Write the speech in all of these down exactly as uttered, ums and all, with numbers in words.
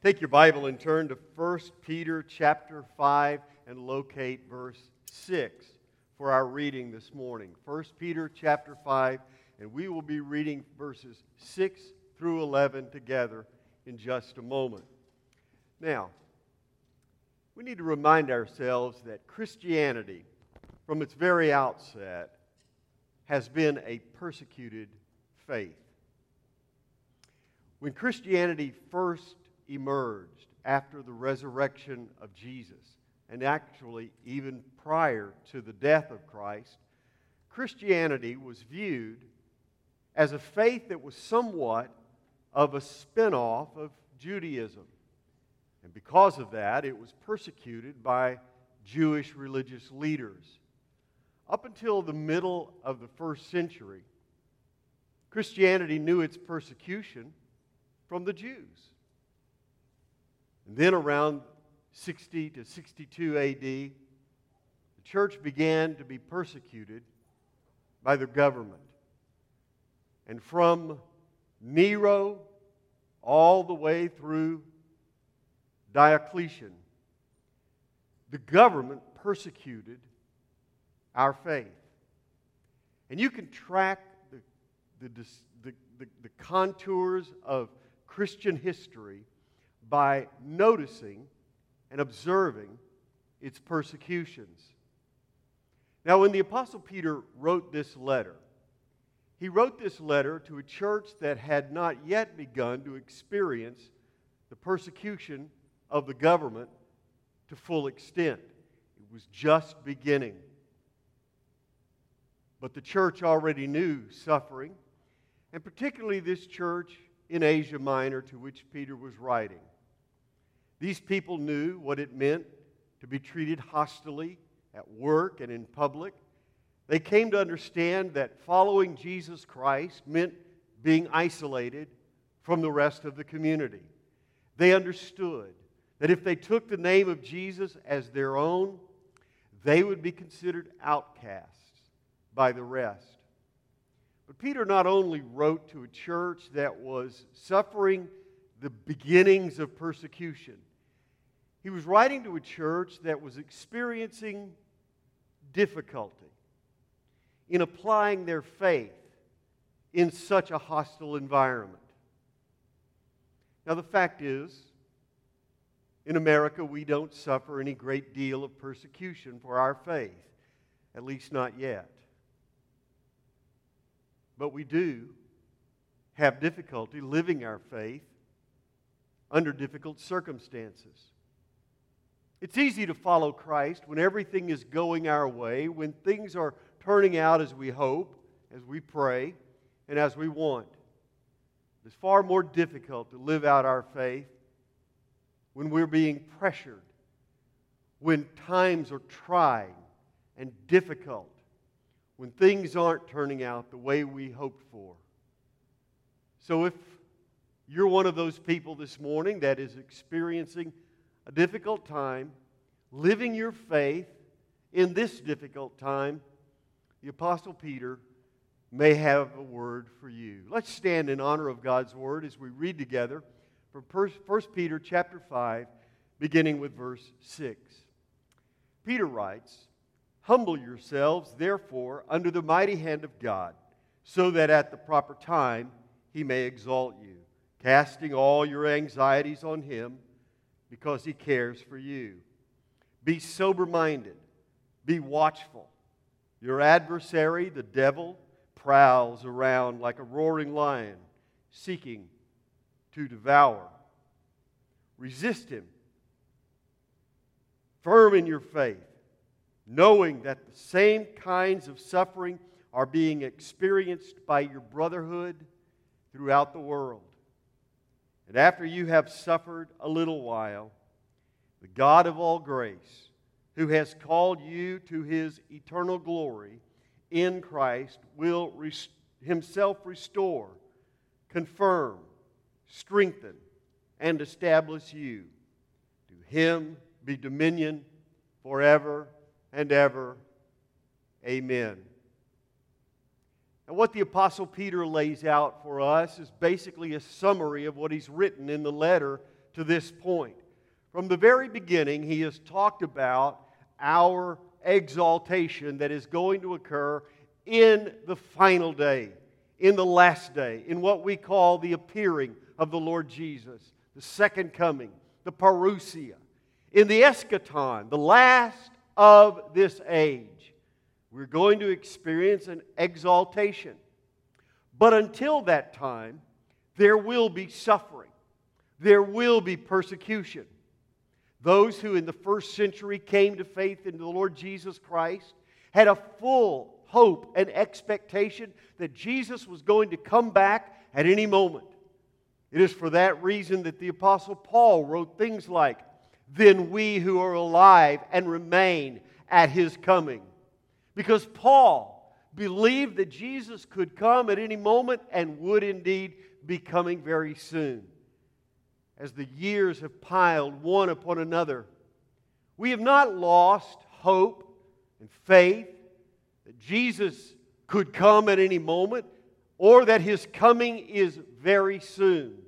Take your Bible and turn to First Peter chapter five and locate verse six for our reading this morning. First Peter chapter five, and we will be reading verses six through eleven together in just a moment. Now, we need to remind ourselves that Christianity, from its very outset, has been a persecuted faith. When Christianity first emerged after the resurrection of Jesus, and actually even prior to the death of Christ, Christianity was viewed as a faith that was somewhat of a spin-off of Judaism. And because of that, it was persecuted by Jewish religious leaders. Up until the middle of the first century, Christianity knew its persecution from the Jews. And then around sixty to sixty-two A D, the church began to be persecuted by the government. And from Nero all the way through Diocletian, the government persecuted our faith. And you can track the, the, the, the, the contours of Christian history by noticing and observing its persecutions. Now, when the Apostle Peter wrote this letter, he wrote this letter to a church that had not yet begun to experience the persecution of the government to full extent. It was just beginning. But the church already knew suffering, and particularly this church in Asia Minor to which Peter was writing. These people knew what it meant to be treated hostilely at work and in public. They came to understand that following Jesus Christ meant being isolated from the rest of the community. They understood that if they took the name of Jesus as their own, they would be considered outcasts by the rest. But Peter not only wrote to a church that was suffering the beginnings of persecution, he was writing to a church that was experiencing difficulty in applying their faith in such a hostile environment. Now, the fact is, in America, we don't suffer any great deal of persecution for our faith, at least not yet. But we do have difficulty living our faith under difficult circumstances. It's easy to follow Christ when everything is going our way, when things are turning out as we hope, as we pray, and as we want. It's far more difficult to live out our faith when we're being pressured, when times are trying and difficult, when things aren't turning out the way we hoped for. So if you're one of those people this morning that is experiencing a difficult time, living your faith in this difficult time, the Apostle Peter may have a word for you. Let's stand in honor of God's Word as we read together from First Peter chapter five, beginning with verse six. Peter writes, "Humble yourselves, therefore, under the mighty hand of God, so that at the proper time He may exalt you, casting all your anxieties on Him, because He cares for you. Be sober-minded, be watchful. Your adversary, the devil, prowls around like a roaring lion, seeking to devour. Resist him, firm in your faith, knowing that the same kinds of suffering are being experienced by your brotherhood throughout the world. And after you have suffered a little while, the God of all grace, who has called you to His eternal glory in Christ, will rest- Himself restore, confirm, strengthen, and establish you. To Him be dominion forever and ever. Amen." And what the Apostle Peter lays out for us is basically a summary of what he's written in the letter to this point. From the very beginning, he has talked about our exaltation that is going to occur in the final day, in the last day, in what we call the appearing of the Lord Jesus, the second coming, the parousia. In the eschaton, the last of this age, we're going to experience an exaltation. But until that time, there will be suffering. There will be persecution. Those who in the first century came to faith in the Lord Jesus Christ had a full hope and expectation that Jesus was going to come back at any moment. It is for that reason that the Apostle Paul wrote things like, "Then we who are alive and remain at His coming." Because Paul believed that Jesus could come at any moment and would indeed be coming very soon. As the years have piled one upon another, we have not lost hope and faith that Jesus could come at any moment or that His coming is very soon.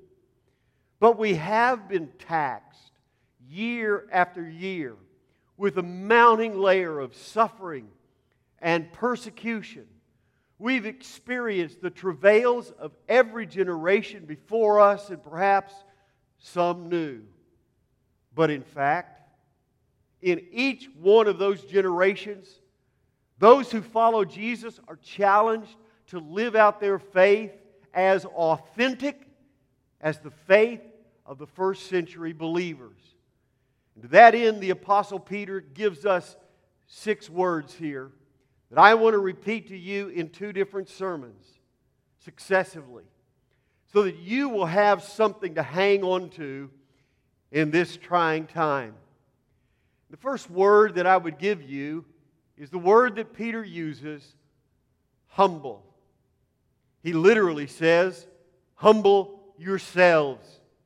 But we have been taxed year after year with a mounting layer of suffering and persecution. We've experienced the travails of every generation before us and perhaps some new. But in fact, in each one of those generations, those who follow Jesus are challenged to live out their faith as authentic as the faith of the first century believers. And to that end, the Apostle Peter gives us six words here that I want to repeat to you in two different sermons successively, so that you will have something to hang on to in this trying time. The first word that I would give you is the word that Peter uses, humble. He literally says, humble yourselves.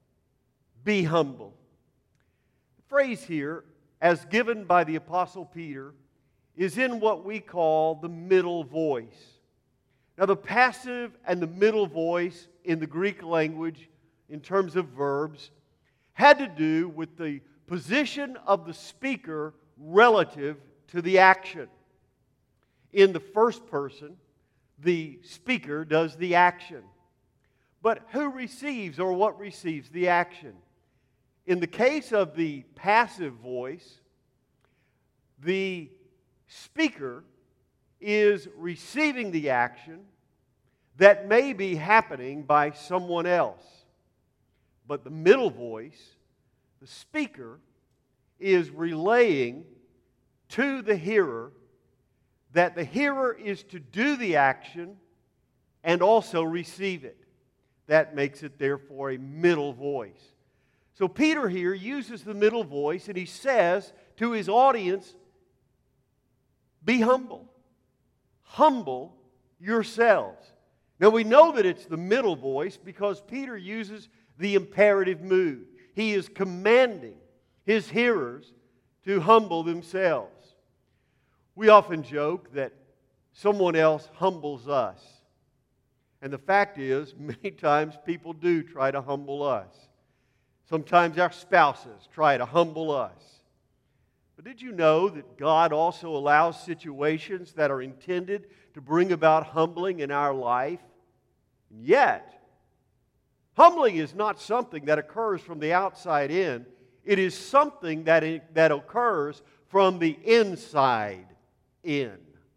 Be humble. The phrase here, as given by the Apostle Peter, is in what we call the middle voice. Now, the passive and the middle voice in the Greek language, in terms of verbs, had to do with the position of the speaker relative to the action. In the first person, the speaker does the action. But who receives or what receives the action? In the case of the passive voice, the speaker is receiving the action that may be happening by someone else. But the middle voice, the speaker, is relaying to the hearer that the hearer is to do the action and also receive it. That makes it therefore a middle voice. So Peter here uses the middle voice and he says to his audience, be humble. Humble yourselves. Now we know that it's the middle voice because Peter uses the imperative mood. He is commanding his hearers to humble themselves. We often joke that someone else humbles us. And the fact is, many times people do try to humble us. Sometimes our spouses try to humble us. But did you know that God also allows situations that are intended to bring about humbling in our life? And yet, humbling is not something that occurs from the outside in. It is something that, it, that occurs from the inside in.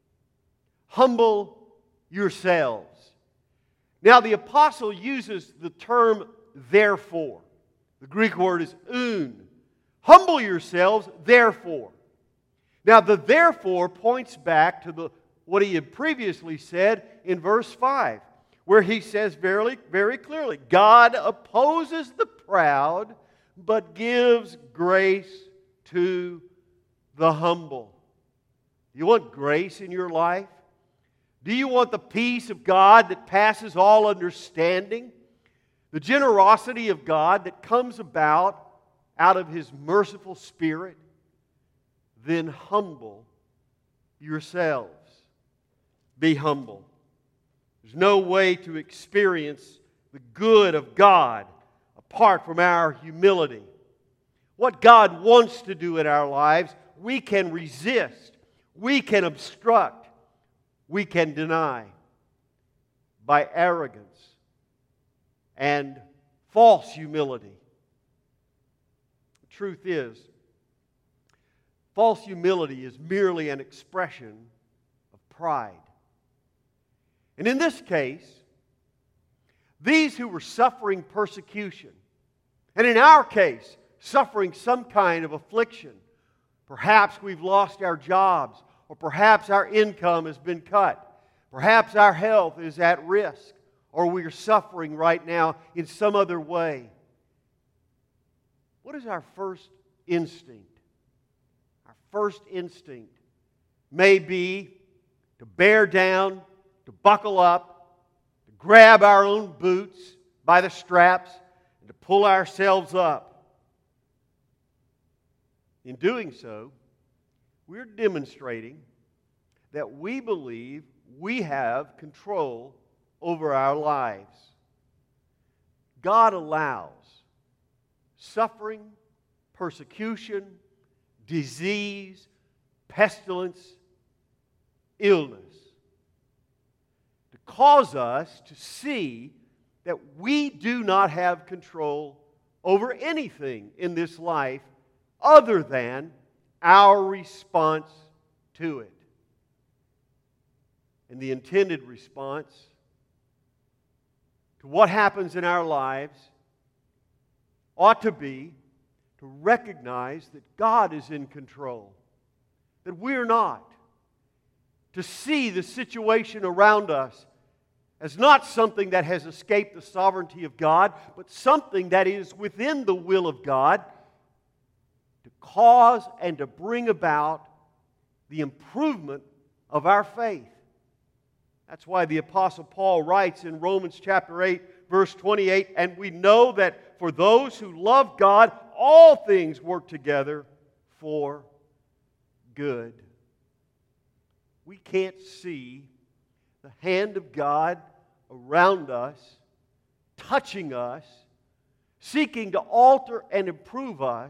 Humble yourselves. Now, the apostle uses the term therefore. The Greek word is un. Humble yourselves, therefore. Now, the therefore points back to the, what he had previously said in verse five, where he says very, very clearly, God opposes the proud, but gives grace to the humble. You want grace in your life? Do you want the peace of God that passes all understanding? The generosity of God that comes about out of His merciful Spirit? Then humble yourselves. Be humble. There's no way to experience the good of God apart from our humility. What God wants to do in our lives, we can resist, we can obstruct, we can deny by arrogance and false humility. The truth is, false humility is merely an expression of pride. And in this case, these who were suffering persecution, and in our case, suffering some kind of affliction, perhaps we've lost our jobs, or perhaps our income has been cut, perhaps our health is at risk, or we are suffering right now in some other way. What is our first instinct? Our first instinct may be to bear down, to buckle up, to grab our own boots by the straps, and to pull ourselves up. In doing so, we're demonstrating that we believe we have control over our lives. God allows suffering, persecution, disease, pestilence, illness to cause us to see that we do not have control over anything in this life other than our response to it. And the intended response to what happens in our lives ought to be to recognize that God is in control, that we're not. To see the situation around us as not something that has escaped the sovereignty of God, but something that is within the will of God to cause and to bring about the improvement of our faith. That's why the Apostle Paul writes in Romans chapter eight, verse twenty-eight, and we know that for those who love God, all things work together for good. We can't see the hand of God around us, touching us, seeking to alter and improve us,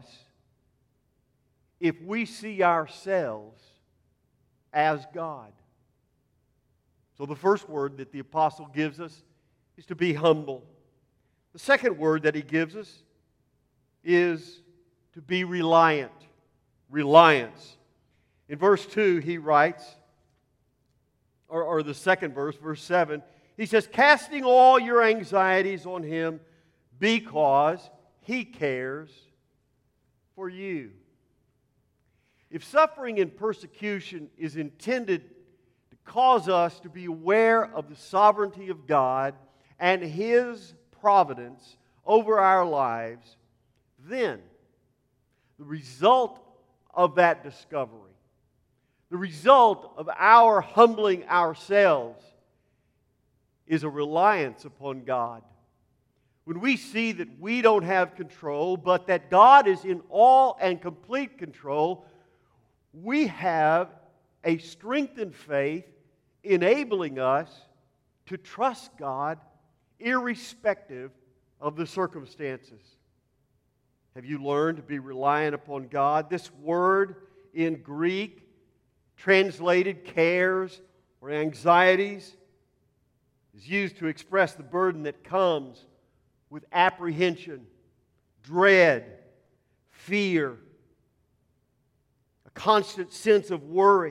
if we see ourselves as God. So the first word that the apostle gives us is to be humble. The second word that he gives us is to be reliant. Reliance. In verse two, he writes, or, or the second verse, verse seven, he says, casting all your anxieties on Him because He cares for you. If suffering and persecution is intended to cause us to be aware of the sovereignty of God and His providence over our lives, then the result of that discovery, the result of our humbling ourselves, is a reliance upon God. When we see that we don't have control, but that God is in all and complete control, we have a strengthened faith enabling us to trust God irrespective of the circumstances. Have you learned to be reliant upon God? This word in Greek, translated cares or anxieties, is used to express the burden that comes with apprehension, dread, fear, a constant sense of worry.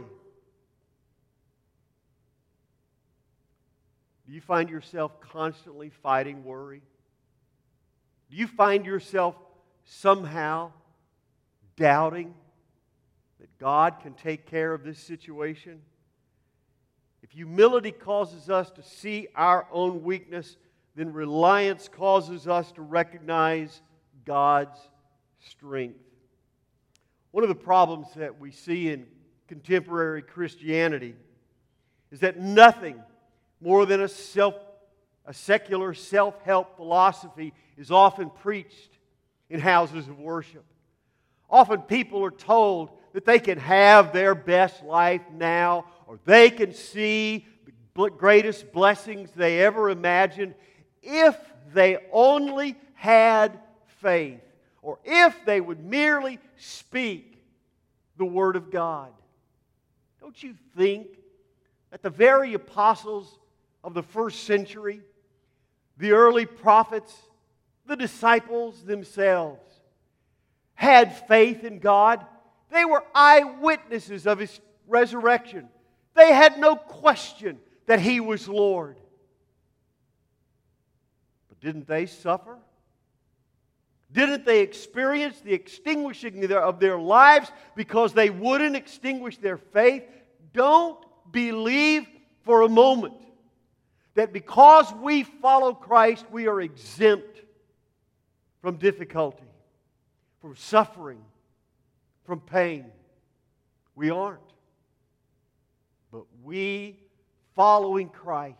Do you find yourself constantly fighting worry? Do you find yourself somehow doubting that God can take care of this situation? If humility causes us to see our own weakness, then reliance causes us to recognize God's strength. One of the problems that we see in contemporary Christianity is that nothing more than a self, a secular self-help philosophy is often preached in houses of worship. Often people are told that they can have their best life now, or they can see the greatest blessings they ever imagined if they only had faith, or if they would merely speak the Word of God. Don't you think that the very apostles of the first century, the early prophets, the disciples themselves, had faith in God? They were eyewitnesses of His resurrection. They had no question that He was Lord. But didn't they suffer? Didn't they experience the extinguishing of their lives because they wouldn't extinguish their faith? Don't believe for a moment that because we follow Christ, we are exempt from difficulty, from suffering, from pain. We aren't. But we, following Christ,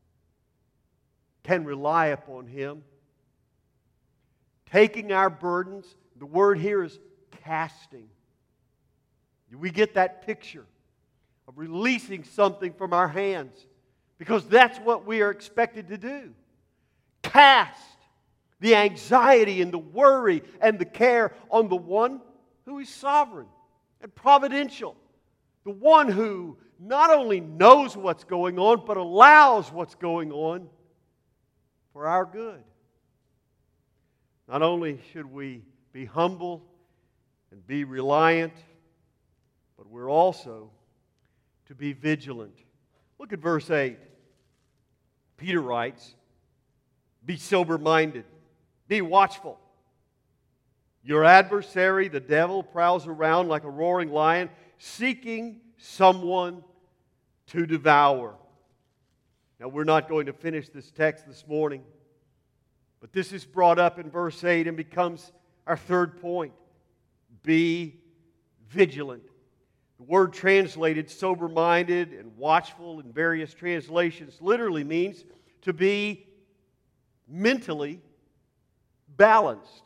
can rely upon Him, taking our burdens. The word here is casting. Do we get that picture of releasing something from our hands? Because that's what we are expected to do. Cast the anxiety and the worry and the care on the one who is sovereign and providential. The one who not only knows what's going on, but allows what's going on for our good. Not only should we be humble and be reliant, but we're also to be vigilant. Look at verse eight. Peter writes, "Be sober-minded, be watchful. Your adversary, the devil, prowls around like a roaring lion, seeking someone to devour." Now, we're not going to finish this text this morning, but this is brought up in verse eight and becomes our third point. Be vigilant. The word translated sober-minded and watchful in various translations literally means to be mentally balanced.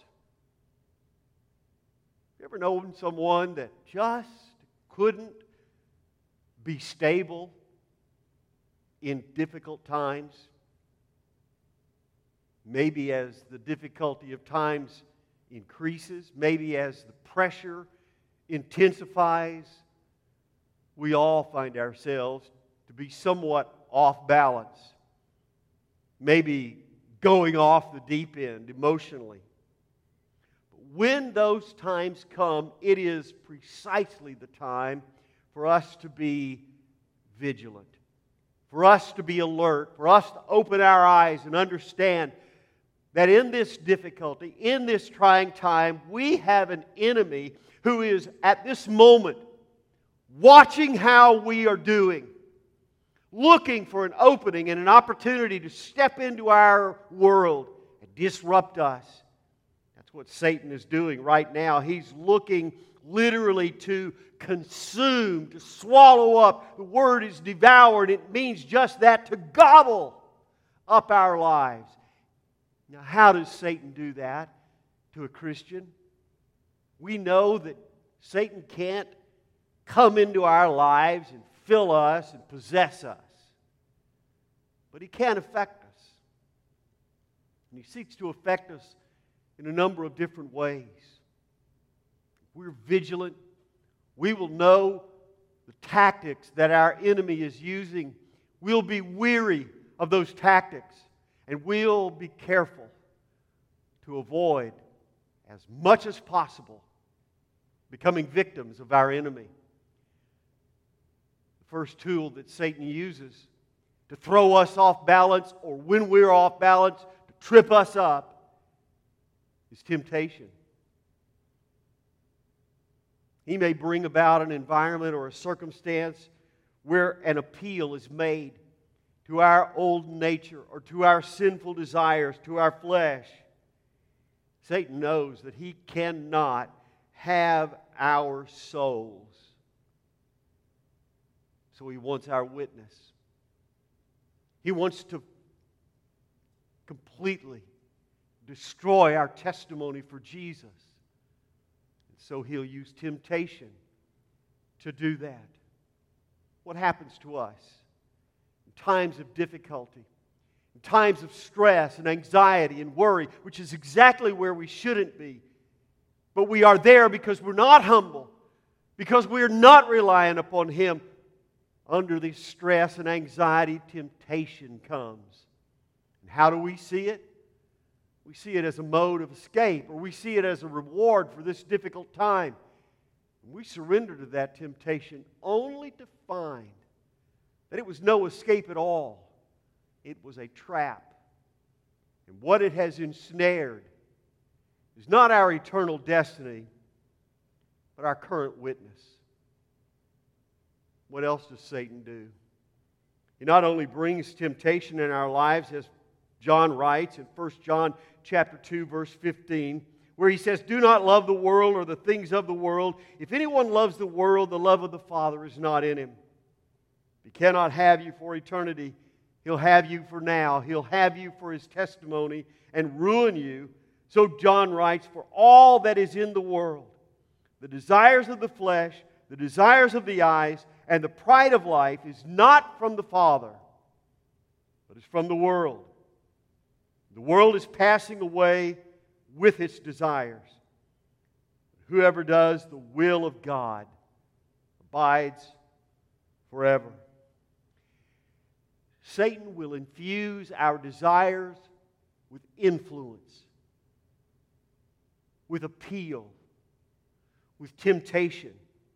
You ever known someone that just couldn't be stable in difficult times? Maybe as the difficulty of times increases, maybe as the pressure intensifies, we all find ourselves to be somewhat off balance. Maybe going off the deep end emotionally. But when those times come, it is precisely the time for us to be vigilant, for us to be alert, for us to open our eyes and understand that in this difficulty, in this trying time, we have an enemy who is at this moment watching how we are doing, looking for an opening and an opportunity to step into our world and disrupt us. That's what Satan is doing right now. He's looking literally to consume, to swallow up. The word is devoured. It means just that, to gobble up our lives. Now, how does Satan do that to a Christian? We know that Satan can't come into our lives and fill us and possess us. But he can affect us. And he seeks to affect us in a number of different ways. If we're vigilant, we will know the tactics that our enemy is using. We'll be weary of those tactics, and we'll be careful to avoid, as much as possible, becoming victims of our enemy. The first tool that Satan uses to throw us off balance, or when we're off balance, to trip us up, is temptation. He may bring about an environment or a circumstance where an appeal is made to our old nature or to our sinful desires, to our flesh. Satan knows that he cannot have our souls. So he wants our witness. He wants to completely destroy our testimony for Jesus. And so he'll use temptation to do that. What happens to us in times of difficulty, in times of stress and anxiety and worry, which is exactly where we shouldn't be. But we are there because we're not humble, because we're not relying upon Him. Under this stress and anxiety, temptation comes. And how do we see it? We see it as a mode of escape, or we see it as a reward for this difficult time. And we surrender to that temptation only to find that it was no escape at all. It was a trap. And what it has ensnared is not our eternal destiny, but our current witness. What else does Satan do? He not only brings temptation in our lives, as John writes in First John chapter two, verse fifteen, where he says, "Do not love the world or the things of the world. If anyone loves the world, the love of the Father is not in him. He cannot have you for eternity. He'll have you for now. He'll have you for His testimony and ruin you." So John writes, "For all that is in the world, the desires of the flesh, the desires of the eyes, and the pride of life is not from the Father, but is from the world. The world is passing away with its desires. Whoever does the will of God abides forever." Satan will infuse our desires with influence, with appeal, with temptation.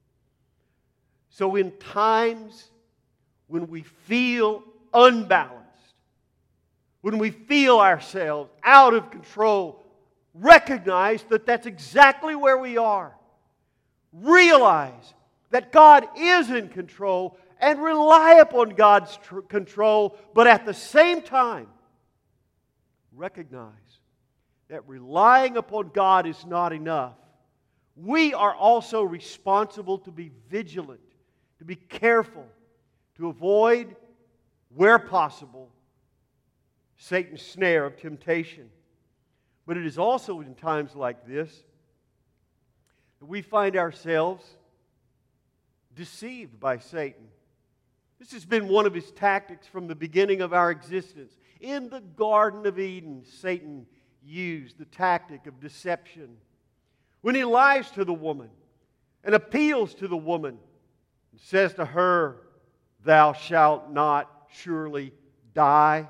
So in times when we feel unbalanced, when we feel ourselves out of control, recognize that that's exactly where we are. Realize that God is in control and rely upon God's tr- control, but at the same time, recognize that relying upon God is not enough. We are also responsible to be vigilant, to be careful, to avoid, where possible, Satan's snare of temptation. But it is also in times like this that we find ourselves deceived by Satan. This has been one of his tactics from the beginning of our existence. In the Garden of Eden, Satan used the tactic of deception. When he lies to the woman and appeals to the woman and says to her, "Thou shalt not surely die."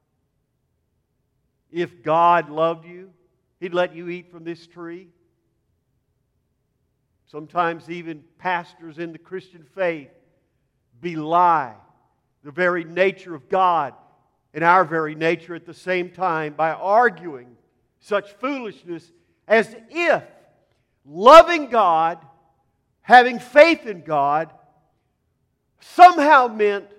If God loved you, He'd let you eat from this tree. Sometimes even pastors in the Christian faith belie the very nature of God and our very nature at the same time by arguing such foolishness as if loving God, having faith in God, somehow meant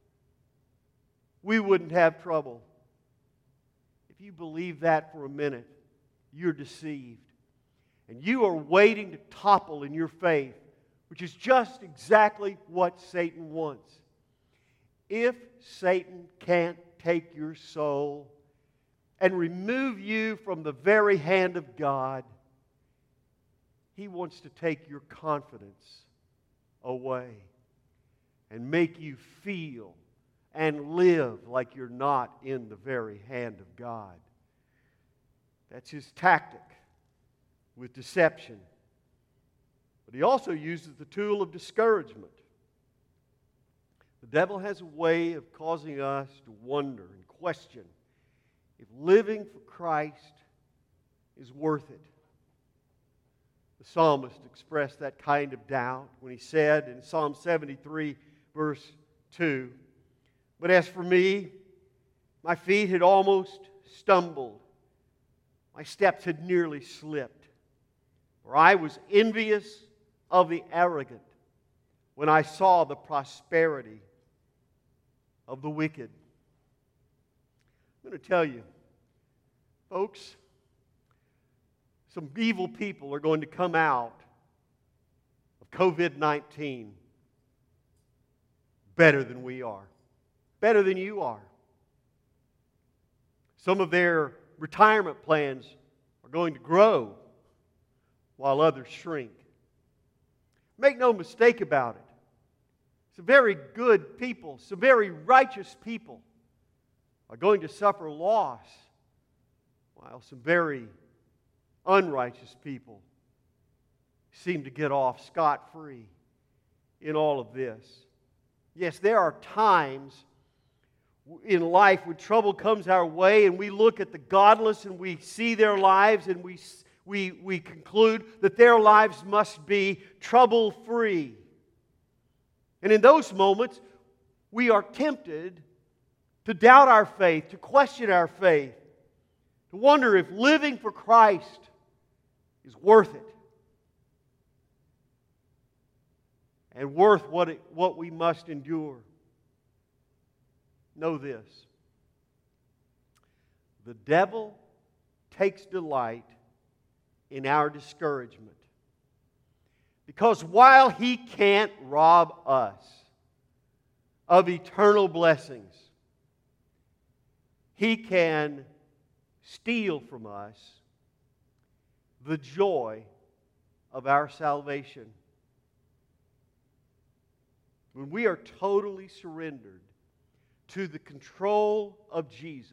we wouldn't have trouble. If you believe that for a minute, you're deceived. And you are waiting to topple in your faith, which is just exactly what Satan wants. If Satan can't take your soul and remove you from the very hand of God, he wants to take your confidence away and make you feel and live like you're not in the very hand of God. That's his tactic with deception. But he also uses the tool of discouragement. The devil has a way of causing us to wonder and question if living for Christ is worth it. The psalmist expressed that kind of doubt when he said in Psalm seventy-three, verse two, "But as for me, my feet had almost stumbled. My steps had nearly slipped. For I was envious of the arrogant when I saw the prosperity of the wicked." I'm going to tell you, folks, some evil people are going to come out of covid nineteen better than we are, better than you are. Some of their retirement plans are going to grow while others shrink. Make no mistake about it. Some very good people, some very righteous people are going to suffer loss, while some very unrighteous people seem to get off scot-free in all of this. Yes, there are times in life when trouble comes our way and we look at the godless and we see their lives and we, we, we conclude that their lives must be trouble-free. And in those moments, we are tempted to doubt our faith, to question our faith, to wonder if living for Christ is worth it and worth what, it, what we must endure. Know this: the devil takes delight in our discouragement, because while he can't rob us of eternal blessings, he can steal from us the joy of our salvation. When we are totally surrendered to the control of Jesus,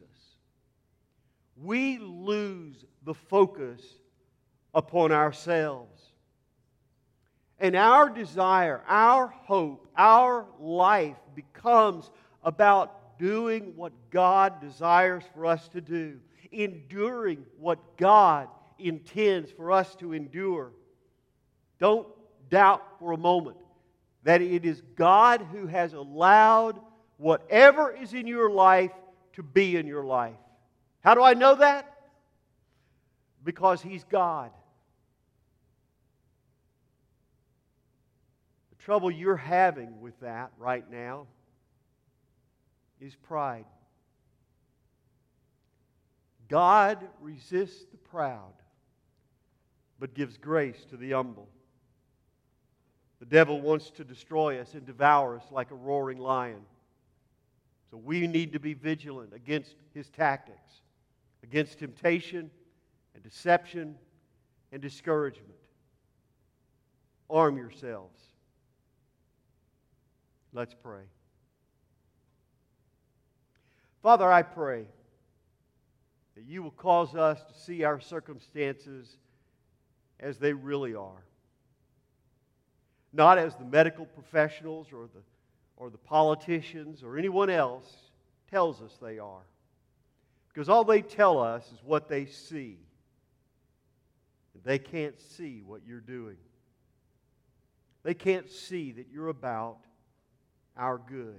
we lose the focus upon ourselves. And our desire, our hope, our life becomes about doing what God desires for us to do, enduring what God intends for us to endure. Don't doubt for a moment that it is God who has allowed whatever is in your life to be in your life. How do I know that? Because He's God. The trouble you're having with that right now is pride. God resists the proud, but gives grace to the humble. The devil wants to destroy us and devour us like a roaring lion. So we need to be vigilant against his tactics, against temptation and deception and discouragement. Arm yourselves. Let's pray. Father, I pray that you will cause us to see our circumstances as they really are. Not as the medical professionals or the, or the politicians or anyone else tells us they are. Because all they tell us is what they see. They can't see what you're doing. They can't see that you're about our good.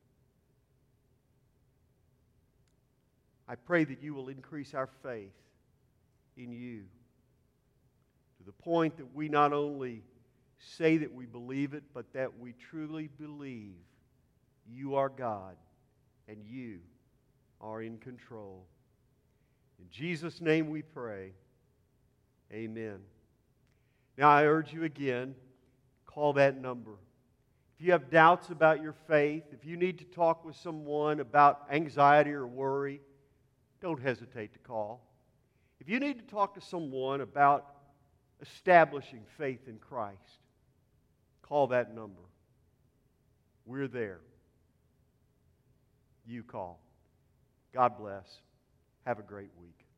I pray that you will increase our faith in you to the point that we not only say that we believe it, but that we truly believe you are God and you are in control. In Jesus' name we pray. Amen. Now I urge you again, call that number. If you have doubts about your faith, if you need to talk with someone about anxiety or worry, don't hesitate to call. If you need to talk to someone about establishing faith in Christ, call that number. We're there. You call. God bless. Have a great week.